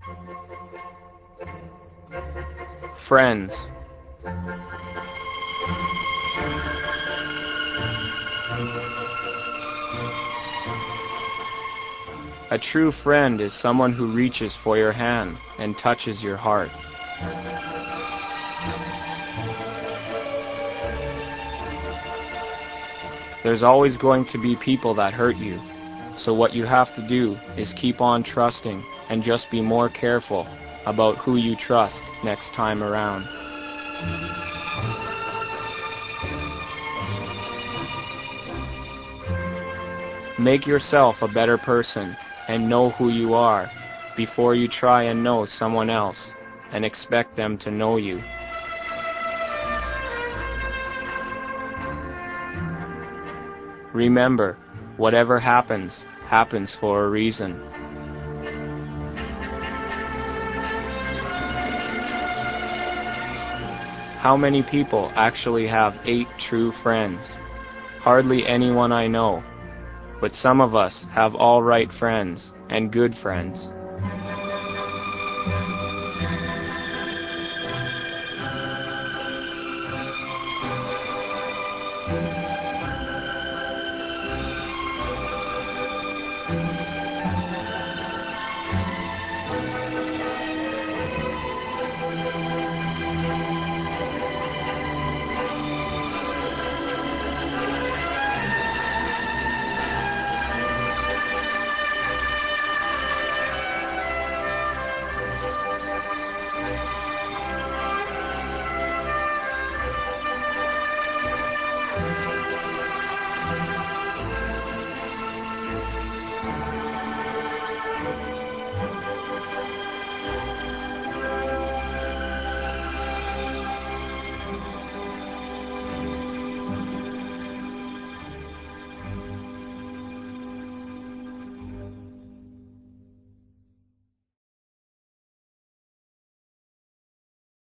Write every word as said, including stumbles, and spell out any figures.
Friends. A true friend is someone who reaches for your hand and touches your heart. There's always going to be people that hurt you, so what you have to do is keep on trusting and just be more careful about who you trust next time around. Make yourself a better person and know who you are before you try and know someone else and expect them to know you. Remember, whatever happens, happens for a reason. How many people actually have eight true friends? Hardly anyone I know. But some of us have all right friends and good friends.